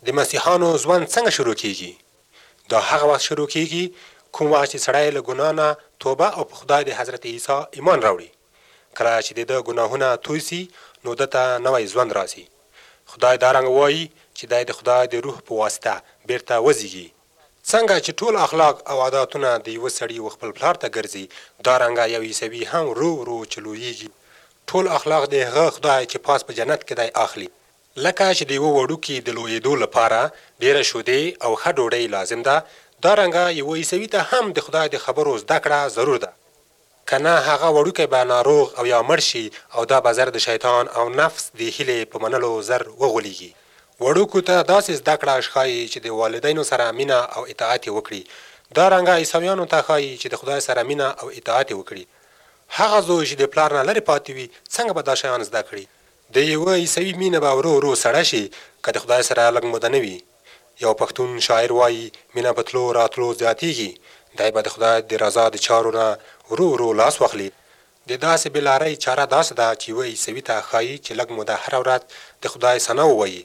د مسیحانو ژوند څنګه شروع کیږي؟ دا هغه وخت شروع کیږي کوم وخت چې سړی له ګناه نه توبه او په خدای د حضرت عیسی ایمان راوړي. کله چې د ده ګناهونه توی سي نو ده ته نوی ژوند راسي. خدای دا رنګ وایي چې دی د خدای د روح په واسطه بیرته وزیږي. څنګه چې ټول اخلاق او عادتونه د یوه سړي و خپل پلار ته ګرځي، دارنګه یو عیسوي هم ورو ورو چې لویږي ټول اخلاق د هغه خدای چې پاس په جنت کې دی اخلي. لکه چې د یوه وړوکي د لویېدو لپاره ډېره شودې او ښه ډوډۍ لازم ده، دارنګه یوه عیسوي ته هم د خدای د خبرو زده کړه ضرور ده. که نه هغه وړوکی به ناروغ او یا مړ شي او دا به زر د شیطان او نفس د هیلې په منلو زر وغولېږي. وړوکو ته داسې زده کړه ښایي چې د والدینو سره مینه او اطاعت یې وکړي. دارنګه عیسویانو ته ښایي چې د خدای سره مینه او اطاعت یې وکړي. هغه زوی چې د پلار نه لرې پاتې وي څنګه به دا شیان زده کړي؟ د یوه عیسوي مینه به ورو ورو سړه شي که د خدای سره لږ موده نه وي. یو پښتون شاعر وایي مینه په تلو راتلو زیاتیږي. دی به د خدای د رضا د چارو نه ورو ورو لاس واخلي. د داسې بېلارۍ چاره داسې ده چې یوه عیسوي ته ښایي چې لږ موده هره ورځ د خدای ثنا ووایي.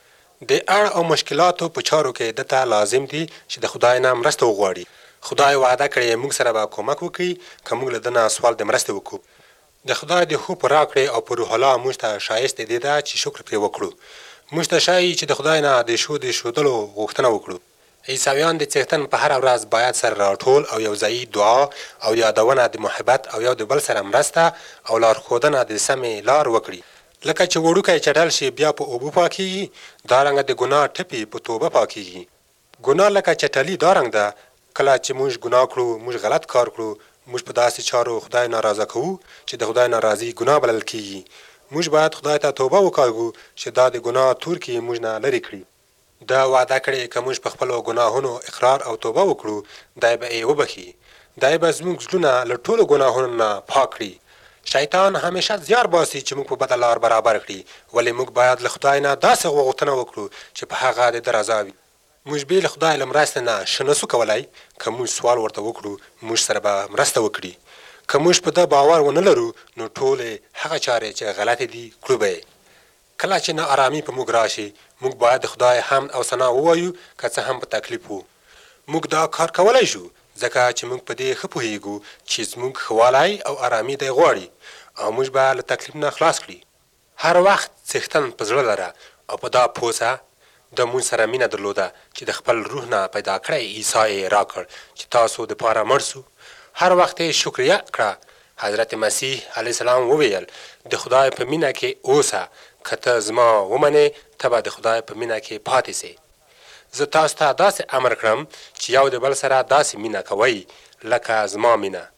د اړ او مشکلاتو په چارو کې ده ته لازم دي چې د خدای نه مرسته وغواړي. خدای وعده کړې موږ سره به کومک وکړي که موږ له ده نه سوال د مرستې وکړو. د خدای د ښو په راکړې او په روح الله موږ ته ښایست دې ده چې شکر پرې وکړو. موږ ته ښایي چې د خدای نه د شو د ښودلو غوښتنه وکړو. عیسویان د څښتن په هره ورځ باید سره راټول او یو ځایي دعا او یادونه د محبت او یو د بل سره مرسته او لارښودنه د سمې لار وکړي. لکه چې وړوکی چټل شي بیا په اوبو پاکیږي، دارنګه د ګناه ټپې په توبه پاکیږي. ګناه لکه چټلي دارنګ ده. کله چې موږ ګناه کړو، موږ غلط کار کړو، موږ په داسې چارو خدای ناراضه کوو چې د خدای ناراضي ګناه بلل کیږي. موږ باید خدای ته توبه وکاږو چې دا د ګناه تورکې موږ نه لرې کړي. دا وعده کړې که موږ په خپلو ګناهونو اقرار او توبه وکړو دی به یې وبخي. دی به زموږ زړونه له ټولو ګناهونو نه پاک کړي. شیطان همیشه زیار باسي چې موږ په بده لار برابر کړي، ولې موږ باید له خدای نه داسې غوښتنه وکړو چې په هغه د ده رضا وي. موږ بې له خدای له مرستې نه ښه نسو کولی. که موږ سوال ورته وکړو موږ سره به مرسته وکړي. که موږ په ده باور ونه لرو نو ټولې هغه چارې چې غلطې دي کړو به یې. کله چې نه ارامي په موږ راشي موږ باید د خدای حمد او ثنا ووایو که څه هم په تکلیف وو. موږ دا کار کولی شو ځکه چې موږ په دې ښه پوهیږو چې زموږ ښه والی او ارامي دی غواړي او موږ به له تکلیف نه خلاص کړي. هر وخت څښتن په زړه لره او په دا پوهه د موږ سره مینه درلوده چې د خپل روح نه پیدا کړی عیسی یې راکړ چې تاسو دپاره مړ سو. هر وخت یې شکریه کړه. حضرت مسیح علیه السلام وویل د خدای په مینه کې اوسه، که ته زما ومنې ته به د خدای په مینه کې پاتې سې. زه تاسو ته داسې امر کړم چې یو د بل سره داسې مینه کوئ لکه زما مینه.